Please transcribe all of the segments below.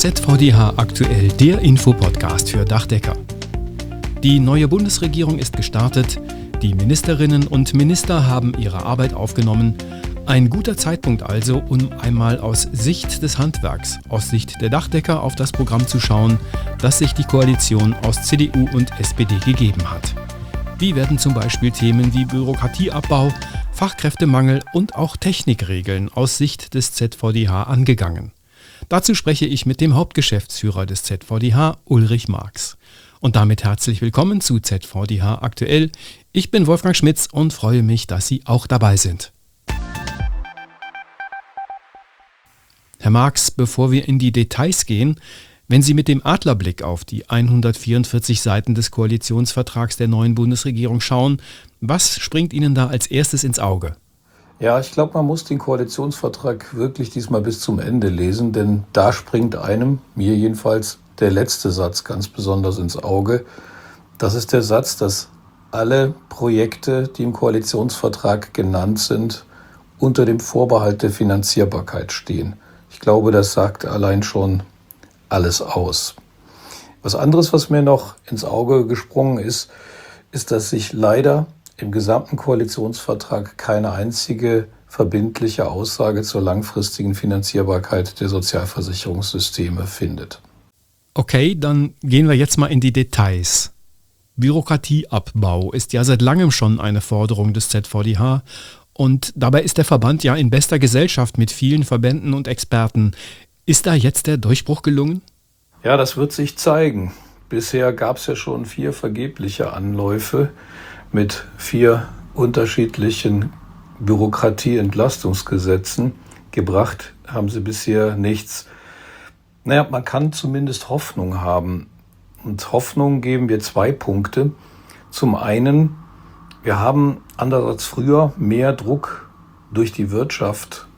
ZVDH aktuell, der Infopodcast für Dachdecker. Die neue Bundesregierung ist gestartet, die Ministerinnen und Minister haben ihre Arbeit aufgenommen. Ein guter Zeitpunkt also, um einmal aus Sicht des Handwerks, aus Sicht der Dachdecker auf das Programm zu schauen, das sich die Koalition aus CDU und SPD gegeben hat. Wie werden zum Beispiel Themen wie Bürokratieabbau, Fachkräftemangel und auch Technikregeln aus Sicht des ZVDH angegangen? Dazu spreche ich mit dem Hauptgeschäftsführer des ZVDH, Ulrich Marx. Und damit herzlich willkommen zu ZVDH aktuell. Ich bin Wolfgang Schmitz und freue mich, dass Sie auch dabei sind. Herr Marx, bevor wir in die Details gehen, wenn Sie mit dem Adlerblick auf die 144 Seiten des Koalitionsvertrags der neuen Bundesregierung schauen, was springt Ihnen da als erstes ins Auge? Ja, ich glaube, man muss den Koalitionsvertrag wirklich diesmal bis zum Ende lesen, denn da springt einem, mir jedenfalls, der letzte Satz ganz besonders ins Auge. Das ist der Satz, dass alle Projekte, die im Koalitionsvertrag genannt sind, unter dem Vorbehalt der Finanzierbarkeit stehen. Ich glaube, das sagt allein schon alles aus. Was anderes, was mir noch ins Auge gesprungen ist, dass sich leider im gesamten Koalitionsvertrag keine einzige verbindliche Aussage zur langfristigen Finanzierbarkeit der Sozialversicherungssysteme findet. Okay, dann gehen wir jetzt mal in die Details. Bürokratieabbau ist ja seit langem schon eine Forderung des ZVDH und dabei ist der Verband ja in bester Gesellschaft mit vielen Verbänden und Experten. Ist da jetzt der Durchbruch gelungen? Ja, das wird sich zeigen. Bisher gab es ja schon 4 vergebliche Anläufe mit 4 unterschiedlichen Bürokratieentlastungsgesetzen. Gebracht haben sie bisher nichts. Naja, man kann zumindest Hoffnung haben. Und Hoffnung geben wir 2 Punkte. Zum einen, wir haben anders als früher mehr Druck durch die Wirtschaft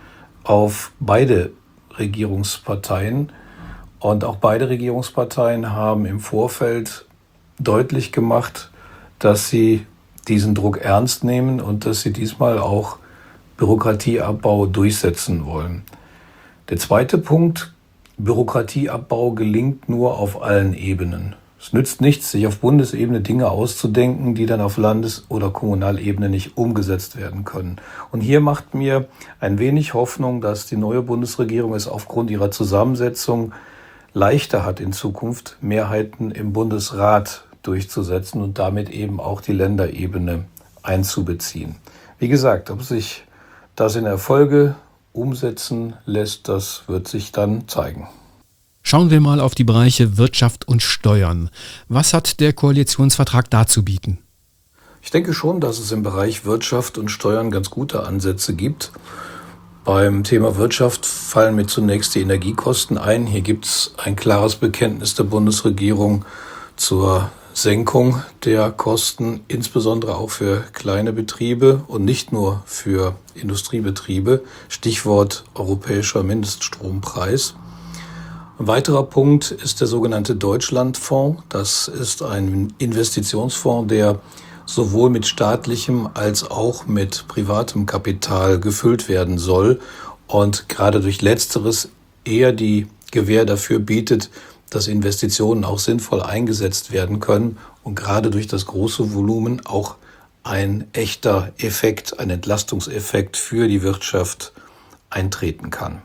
auf beide Regierungsparteien. Und auch beide Regierungsparteien haben im Vorfeld deutlich gemacht, dass sie diesen Druck ernst nehmen und dass sie diesmal auch Bürokratieabbau durchsetzen wollen. Der zweite Punkt, Bürokratieabbau gelingt nur auf allen Ebenen. Es nützt nichts, sich auf Bundesebene Dinge auszudenken, die dann auf Landes- oder Kommunalebene nicht umgesetzt werden können. Und hier macht mir ein wenig Hoffnung, dass die neue Bundesregierung es aufgrund ihrer Zusammensetzung leichter hat, in Zukunft Mehrheiten im Bundesrat durchzusetzen und damit eben auch die Länderebene einzubeziehen. Wie gesagt, ob sich das in Erfolge umsetzen lässt, das wird sich dann zeigen. Schauen wir mal auf die Bereiche Wirtschaft und Steuern. Was hat der Koalitionsvertrag da zu bieten? Ich denke schon, dass es im Bereich Wirtschaft und Steuern ganz gute Ansätze gibt. Beim Thema Wirtschaft fallen mir zunächst die Energiekosten ein. Hier gibt es ein klares Bekenntnis der Bundesregierung zur Senkung der Kosten, insbesondere auch für kleine Betriebe und nicht nur für Industriebetriebe. Stichwort europäischer Mindeststrompreis. Ein weiterer Punkt ist der sogenannte Deutschlandfonds. Das ist ein Investitionsfonds, der sowohl mit staatlichem als auch mit privatem Kapital gefüllt werden soll und gerade durch Letzteres eher die Gewähr dafür bietet, dass Investitionen auch sinnvoll eingesetzt werden können und gerade durch das große Volumen auch ein echter Effekt, ein Entlastungseffekt für die Wirtschaft eintreten kann.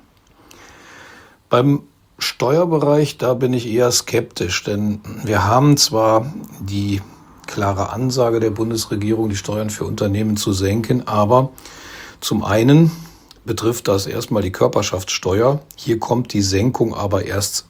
Beim Steuerbereich, da bin ich eher skeptisch, denn wir haben zwar die klare Ansage der Bundesregierung, die Steuern für Unternehmen zu senken, aber zum einen betrifft das erstmal die Körperschaftssteuer. Hier kommt die Senkung aber erst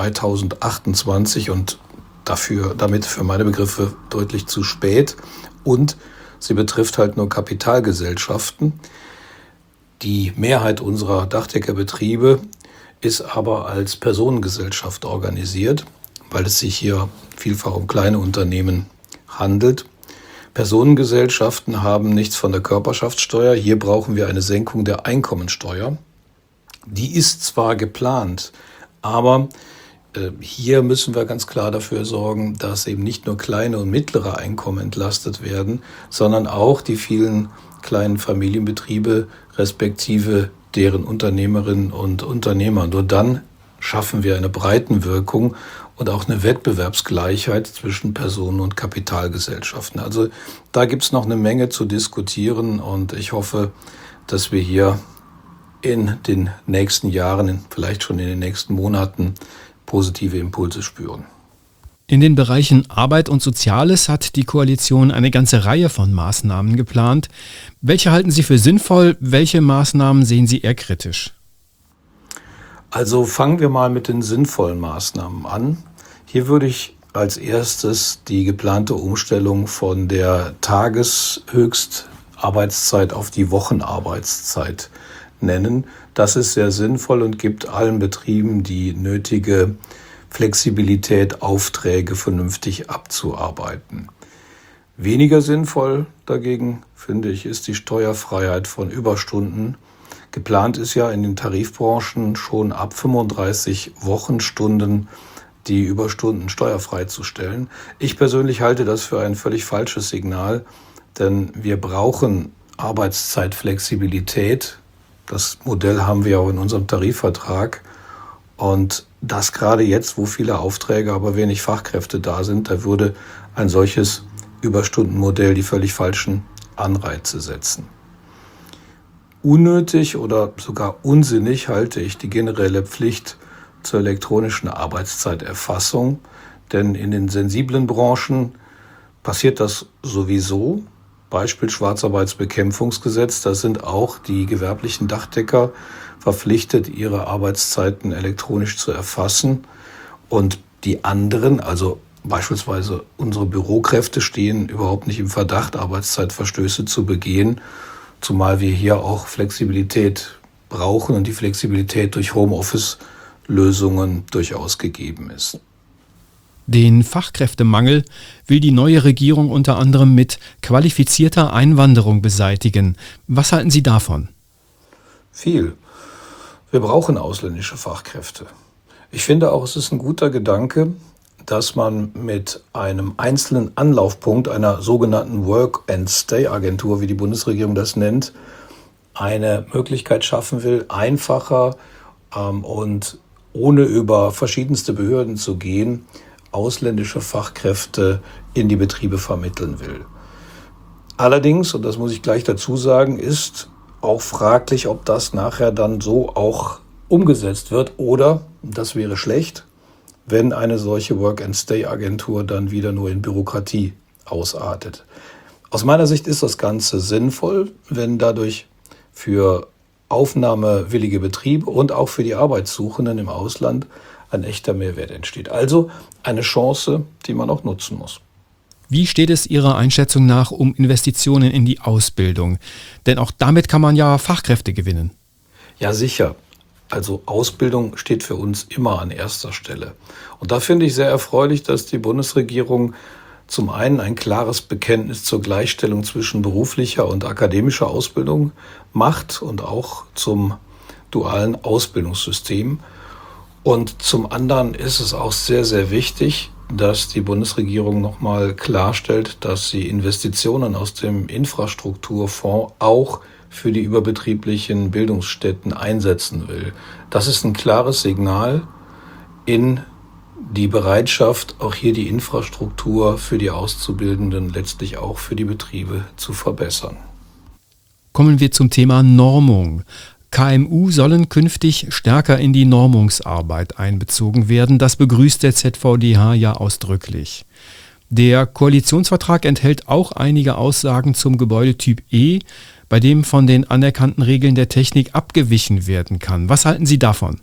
2028 und damit für meine Begriffe deutlich zu spät. Und sie betrifft halt nur Kapitalgesellschaften. Die Mehrheit unserer Dachdeckerbetriebe ist aber als Personengesellschaft organisiert, weil es sich hier vielfach um kleine Unternehmen handelt. Personengesellschaften haben nichts von der Körperschaftssteuer. Hier brauchen wir eine Senkung der Einkommensteuer. Die ist zwar geplant, aber hier müssen wir ganz klar dafür sorgen, dass eben nicht nur kleine und mittlere Einkommen entlastet werden, sondern auch die vielen kleinen Familienbetriebe respektive deren Unternehmerinnen und Unternehmer. Nur dann schaffen wir eine Breitenwirkung und auch eine Wettbewerbsgleichheit zwischen Personen- und Kapitalgesellschaften. Also da gibt es noch eine Menge zu diskutieren und ich hoffe, dass wir hier in den nächsten Jahren, vielleicht schon in den nächsten Monaten, positive Impulse spüren. In den Bereichen Arbeit und Soziales hat die Koalition eine ganze Reihe von Maßnahmen geplant. Welche halten Sie für sinnvoll? Welche Maßnahmen sehen Sie eher kritisch? Also fangen wir mal mit den sinnvollen Maßnahmen an. Hier würde ich als erstes die geplante Umstellung von der Tageshöchstarbeitszeit auf die Wochenarbeitszeit nennen. Das ist sehr sinnvoll und gibt allen Betrieben die nötige Flexibilität, Aufträge vernünftig abzuarbeiten. Weniger sinnvoll dagegen, finde ich, ist die Steuerfreiheit von Überstunden. Geplant ist ja in den Tarifbranchen schon ab 35 Wochenstunden die Überstunden steuerfrei zu stellen. Ich persönlich halte das für ein völlig falsches Signal, denn wir brauchen Arbeitszeitflexibilität. Das Modell haben wir auch in unserem Tarifvertrag. Und das gerade jetzt, wo viele Aufträge, aber wenig Fachkräfte da sind, da würde ein solches Überstundenmodell die völlig falschen Anreize setzen. Unnötig oder sogar unsinnig halte ich die generelle Pflicht zur elektronischen Arbeitszeiterfassung, denn in den sensiblen Branchen passiert das sowieso. Beispiel Schwarzarbeitsbekämpfungsgesetz, da sind auch die gewerblichen Dachdecker verpflichtet, ihre Arbeitszeiten elektronisch zu erfassen. Und die anderen, also beispielsweise unsere Bürokräfte, stehen überhaupt nicht im Verdacht, Arbeitszeitverstöße zu begehen, zumal wir hier auch Flexibilität brauchen und die Flexibilität durch Homeoffice-Lösungen durchaus gegeben ist. Den Fachkräftemangel will die neue Regierung unter anderem mit qualifizierter Einwanderung beseitigen. Was halten Sie davon? Viel. Wir brauchen ausländische Fachkräfte. Ich finde auch, es ist ein guter Gedanke, dass man mit einem einzelnen Anlaufpunkt, einer sogenannten Work-and-Stay-Agentur, wie die Bundesregierung das nennt, eine Möglichkeit schaffen will, einfacher und ohne über verschiedenste Behörden zu gehen, ausländische Fachkräfte in die Betriebe vermitteln will. Allerdings, und das muss ich gleich dazu sagen, ist auch fraglich, ob das nachher dann so auch umgesetzt wird oder, das wäre schlecht, wenn eine solche Work-and-Stay-Agentur dann wieder nur in Bürokratie ausartet. Aus meiner Sicht ist das Ganze sinnvoll, wenn dadurch für aufnahmewillige Betriebe und auch für die Arbeitssuchenden im Ausland ein echter Mehrwert entsteht. Also eine Chance, die man auch nutzen muss. Wie steht es Ihrer Einschätzung nach um Investitionen in die Ausbildung? Denn auch damit kann man ja Fachkräfte gewinnen. Ja, sicher. Also Ausbildung steht für uns immer an erster Stelle. Und da finde ich sehr erfreulich, dass die Bundesregierung zum einen ein klares Bekenntnis zur Gleichstellung zwischen beruflicher und akademischer Ausbildung macht und auch zum dualen Ausbildungssystem. Und zum anderen ist es auch sehr, sehr wichtig, dass die Bundesregierung nochmal klarstellt, dass sie Investitionen aus dem Infrastrukturfonds auch für die überbetrieblichen Bildungsstätten einsetzen will. Das ist ein klares Signal in die Bereitschaft, auch hier die Infrastruktur für die Auszubildenden, letztlich auch für die Betriebe zu verbessern. Kommen wir zum Thema Normung. KMU sollen künftig stärker in die Normungsarbeit einbezogen werden. Das begrüßt der ZVDH ja ausdrücklich. Der Koalitionsvertrag enthält auch einige Aussagen zum Gebäudetyp E, bei dem von den anerkannten Regeln der Technik abgewichen werden kann. Was halten Sie davon?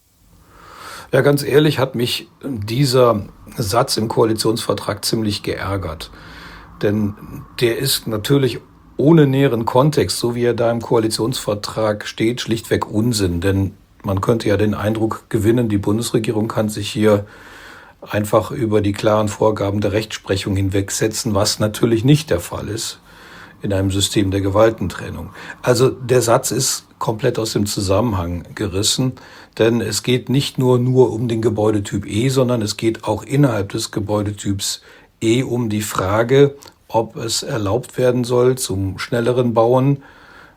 Ja, ganz ehrlich hat mich dieser Satz im Koalitionsvertrag ziemlich geärgert. Denn der ist natürlich ohne näheren Kontext, so wie er da im Koalitionsvertrag steht, schlichtweg Unsinn. Denn man könnte ja den Eindruck gewinnen, die Bundesregierung kann sich hier einfach über die klaren Vorgaben der Rechtsprechung hinwegsetzen, was natürlich nicht der Fall ist in einem System der Gewaltentrennung. Also der Satz ist komplett aus dem Zusammenhang gerissen, denn es geht nicht nur um den Gebäudetyp E, sondern es geht auch innerhalb des Gebäudetyps E um die Frage, ob es erlaubt werden soll, zum schnelleren Bauen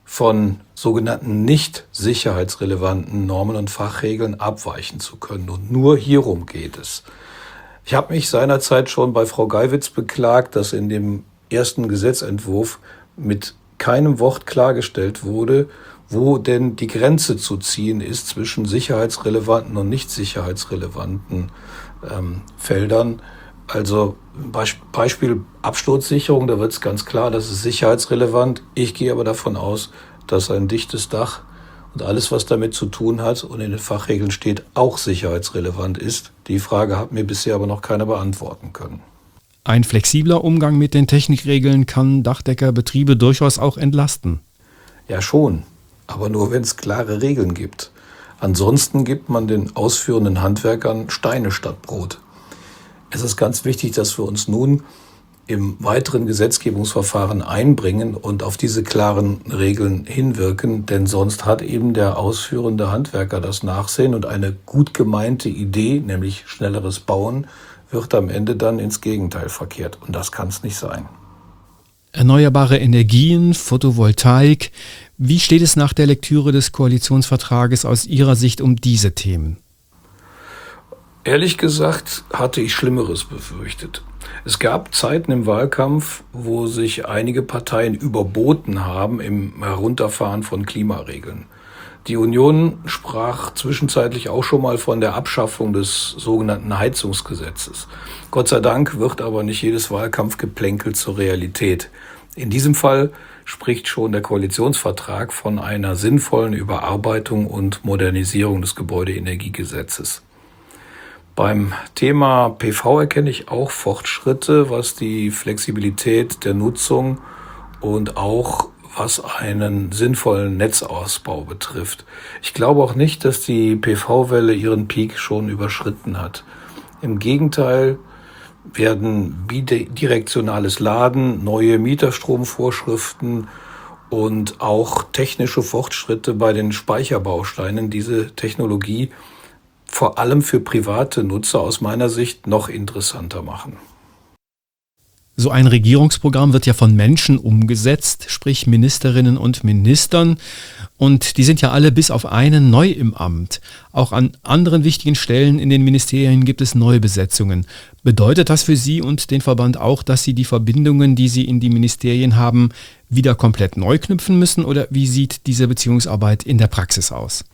von sogenannten nicht sicherheitsrelevanten Normen und Fachregeln abweichen zu können. Und nur hierum geht es. Ich habe mich seinerzeit schon bei Frau Geiwitz beklagt, dass in dem ersten Gesetzentwurf mit keinem Wort klargestellt wurde, wo denn die Grenze zu ziehen ist zwischen sicherheitsrelevanten und nicht sicherheitsrelevanten Feldern. Also Beispiel Absturzsicherung, da wird es ganz klar, das ist sicherheitsrelevant. Ich gehe aber davon aus, dass ein dichtes Dach und alles, was damit zu tun hat und in den Fachregeln steht, auch sicherheitsrelevant ist. Die Frage hat mir bisher aber noch keiner beantworten können. Ein flexibler Umgang mit den Technikregeln kann Dachdeckerbetriebe durchaus auch entlasten. Ja schon, aber nur wenn es klare Regeln gibt. Ansonsten gibt man den ausführenden Handwerkern Steine statt Brot. Es ist ganz wichtig, dass wir uns nun im weiteren Gesetzgebungsverfahren einbringen und auf diese klaren Regeln hinwirken, denn sonst hat eben der ausführende Handwerker das Nachsehen und eine gut gemeinte Idee, nämlich schnelleres Bauen, wird am Ende dann ins Gegenteil verkehrt. Und das kann es nicht sein. Erneuerbare Energien, Photovoltaik. Wie steht es nach der Lektüre des Koalitionsvertrages aus Ihrer Sicht um diese Themen? Ehrlich gesagt hatte ich Schlimmeres befürchtet. Es gab Zeiten im Wahlkampf, wo sich einige Parteien überboten haben im Herunterfahren von Klimaregeln. Die Union sprach zwischenzeitlich auch schon mal von der Abschaffung des sogenannten Heizungsgesetzes. Gott sei Dank wird aber nicht jedes Wahlkampfgeplänkel zur Realität. In diesem Fall spricht schon der Koalitionsvertrag von einer sinnvollen Überarbeitung und Modernisierung des Gebäudeenergiegesetzes. Beim Thema PV erkenne ich auch Fortschritte, was die Flexibilität der Nutzung und auch was einen sinnvollen Netzausbau betrifft. Ich glaube auch nicht, dass die PV-Welle ihren Peak schon überschritten hat. Im Gegenteil werden bidirektionales Laden, neue Mieterstromvorschriften und auch technische Fortschritte bei den Speicherbausteinen diese Technologie vor allem für private Nutzer aus meiner Sicht noch interessanter machen. So ein Regierungsprogramm wird ja von Menschen umgesetzt, sprich Ministerinnen und Ministern. Und die sind ja alle bis auf einen neu im Amt. Auch an anderen wichtigen Stellen in den Ministerien gibt es Neubesetzungen. Bedeutet das für Sie und den Verband auch, dass Sie die Verbindungen, die Sie in die Ministerien haben, wieder komplett neu knüpfen müssen? Oder wie sieht diese Beziehungsarbeit in der Praxis aus?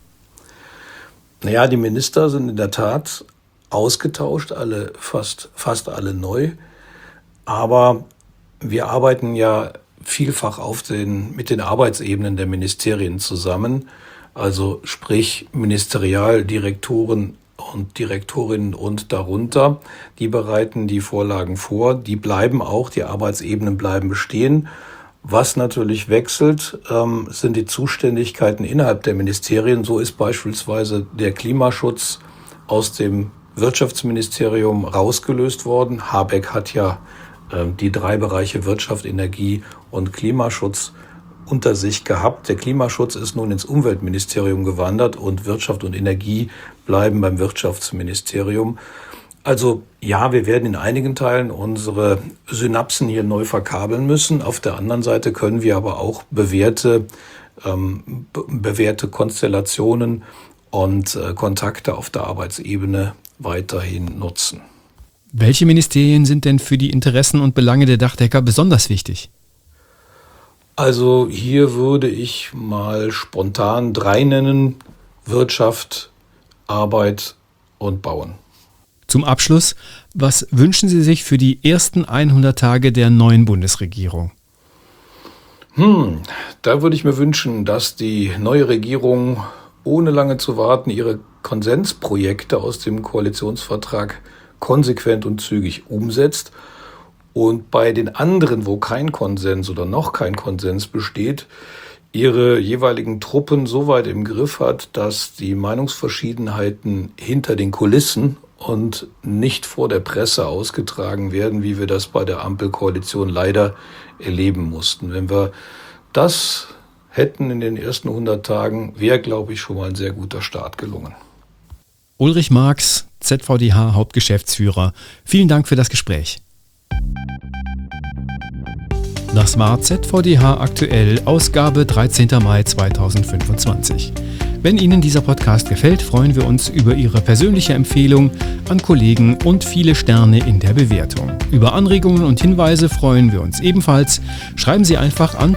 Naja, die Minister sind in der Tat ausgetauscht, fast alle neu. Aber wir arbeiten ja vielfach mit den Arbeitsebenen der Ministerien zusammen. Also sprich Ministerialdirektoren und Direktorinnen und darunter. Die bereiten die Vorlagen vor. Die bleiben auch, die Arbeitsebenen bleiben bestehen. Was natürlich wechselt, sind die Zuständigkeiten innerhalb der Ministerien. So ist beispielsweise der Klimaschutz aus dem Wirtschaftsministerium rausgelöst worden. Habeck hat ja die 3 Bereiche Wirtschaft, Energie und Klimaschutz unter sich gehabt. Der Klimaschutz ist nun ins Umweltministerium gewandert und Wirtschaft und Energie bleiben beim Wirtschaftsministerium. Also ja, wir werden in einigen Teilen unsere Synapsen hier neu verkabeln müssen. Auf der anderen Seite können wir aber auch bewährte Konstellationen und Kontakte auf der Arbeitsebene weiterhin nutzen. Welche Ministerien sind denn für die Interessen und Belange der Dachdecker besonders wichtig? Also hier würde ich mal spontan 3 nennen: Wirtschaft, Arbeit und Bauen. Zum Abschluss, was wünschen Sie sich für die ersten 100 Tage der neuen Bundesregierung? Da würde ich mir wünschen, dass die neue Regierung ohne lange zu warten ihre Konsensprojekte aus dem Koalitionsvertrag konsequent und zügig umsetzt und bei den anderen, wo kein Konsens oder noch kein Konsens besteht, ihre jeweiligen Truppen so weit im Griff hat, dass die Meinungsverschiedenheiten hinter den Kulissen und nicht vor der Presse ausgetragen werden, wie wir das bei der Ampelkoalition leider erleben mussten. Wenn wir das hätten in den ersten 100 Tagen, wäre, glaube ich, schon mal ein sehr guter Start gelungen. Ulrich Marx, ZVDH Hauptgeschäftsführer. Vielen Dank für das Gespräch. Das war ZVDH aktuell, Ausgabe 13. Mai 2025. Wenn Ihnen dieser Podcast gefällt, freuen wir uns über Ihre persönliche Empfehlung an Kollegen und viele Sterne in der Bewertung. Über Anregungen und Hinweise freuen wir uns ebenfalls. Schreiben Sie einfach an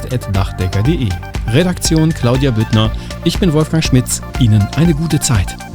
podcast@dachdecker.de. Redaktion Claudia Büttner. Ich bin Wolfgang Schmitz. Ihnen eine gute Zeit.